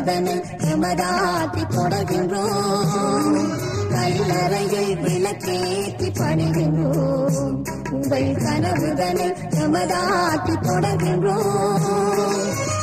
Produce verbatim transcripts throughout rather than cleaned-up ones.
கனவுதனை எமதாக்கி தொடர்கின்றோம். கல்லறையை விளக்கேற்றி பணிகின்றோம். உங்கள் கனவுதனை எமதாக்கி தொடர்கின்றோம்.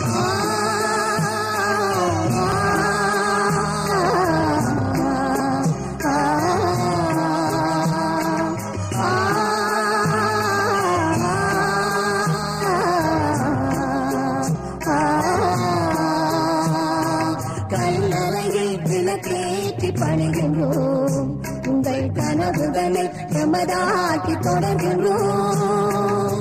கல்லறையை விளக்கேற்றி பணிகின்றோம். உங்கள் கனவுகளை எமதாக்கி தொடர்கின்றோம்.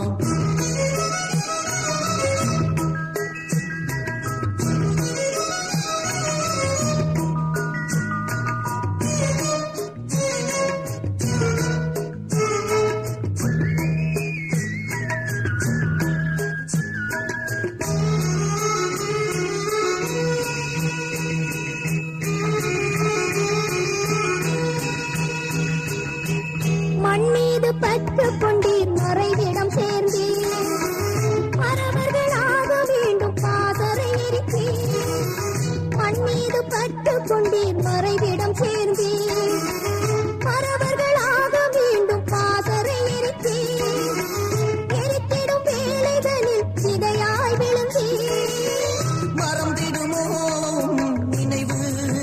மண்மீது பற்று கொண்டீர் மறைவிடம் சேர்ந்தீர். மறவர்களாக வேண்டும் பாதரை எரித்தீர். மண்மீது பற்று கொண்டீர் மறைவிடம் சேர்ந்தீர். மறவர்களாக வேண்டும் பாதரை எரித்தீர். எரித்திடும் வேலைகளில் சிதையாய் விழுந்தீர். மறந்திடுமோ நினைவு,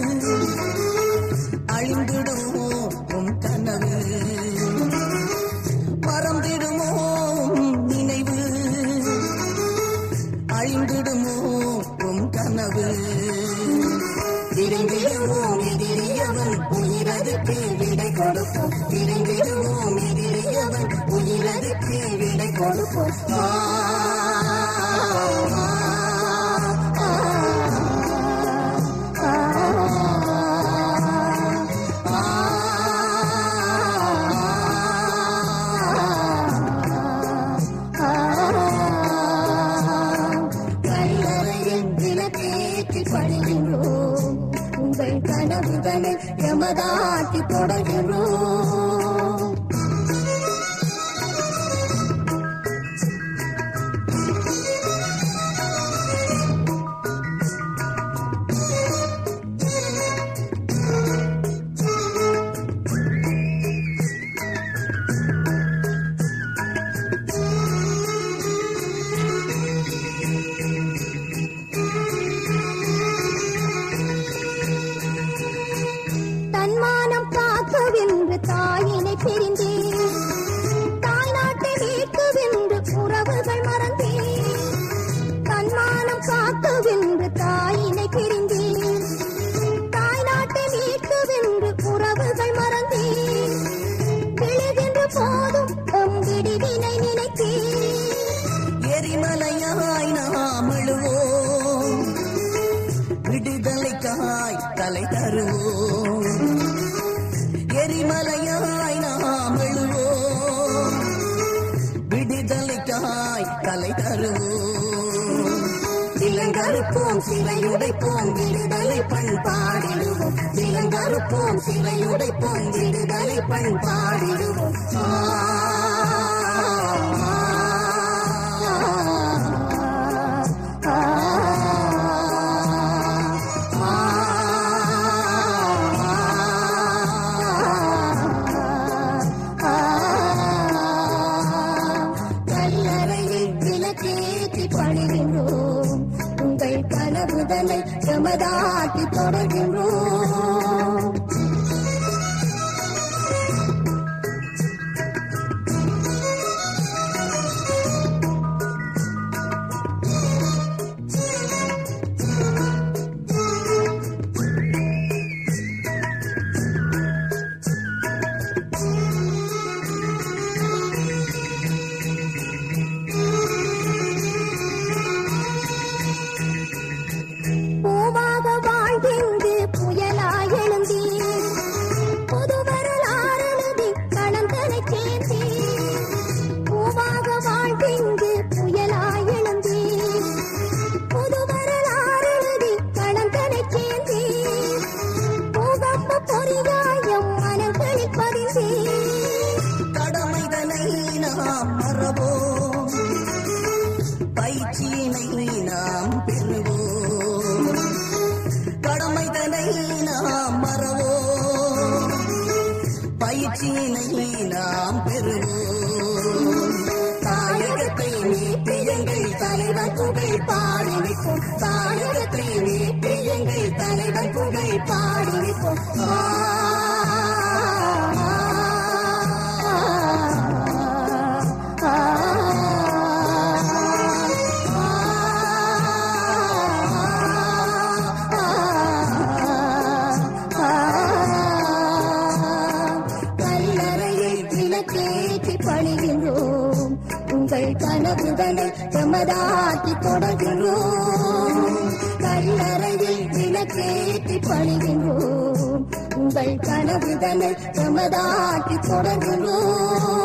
அழிந்திடுமோ உன் கனவு. மறந்திடுமோ நினைவு, அழிந்திடுமோ உன் கனவு. விரைந்திடுவோம் எதிரியவன் உயிரதுக்கு விடை கொடுப்போம். விரைந்திடுவோம் எதிரியவன் உயிரதுக்கு விடை கொடுப்போம். பணிகின்றோம். உங்கள் கனவுகளை எமதாக்கி தொடர்கின்றோம். தன்மானம் காக்கவென்று தாயினை பிரிந்தேன். தாய் நாட்டை மீட்கவென்று உறவுகள் மறந்தேன். தன்மானம் காக்கவென்று தாயினை பிரிந்தேன். தாய் நாட்டை மீட்கவென்று உறவுகள் மறந்தேன். விழுகின்ற போதும் எம் விடிவினை நினைத்தேன். எரிமலையாய் நாம் எழுவோம், விடுதலைக்காய் தலை தருவோம். எரிமலையாய் நாம் எழுவோம், விடுதலைக்காய் தலை தருவோம். இளங்கருப்போம் சிலையுடைப்போம் விடுதலை பண்பாடிடுவோம். இளங்கருப்போம் சிலையுடைப்போம் விடுதலை பண்பாடிடுவோம். பணிகின்றோம். உங்கள் கனவுதனை எமதாக்கி தொடர்கின்றோம். பூவாக வாழ்கின்று புயலாய் எழுந்தீர். புது வரலாறு எழுதி கணந்தனை சேர்ந்தீர். பூவாக வாழ்கின்று புயலாய் எழுந்தீர். புது வரலாறு எழுதி கணந்தனை சேர்ந்தீர். பூகம்ப பொறியாயம் மனங்களில் பதிந்தீர். பயிற்சியினை நாம் பெறுவோம். தாயகத்தை மீட்டு எங்கள் தலைவர் புகை பாடி வைப்போம். தாயகத்தை மீட்டு எங்கள் தலைவர் புகை பாடி வைப்போம். பணிகின்றோம் உங்கள் கனவுதனை எமதாக்கி தொடர்கின்றோம். கல்லறையில் விளக்கேற்றி பணிகின்றோம் உங்கள் கனவுதனை எமதாக்கி தொடர்கின்றோம்.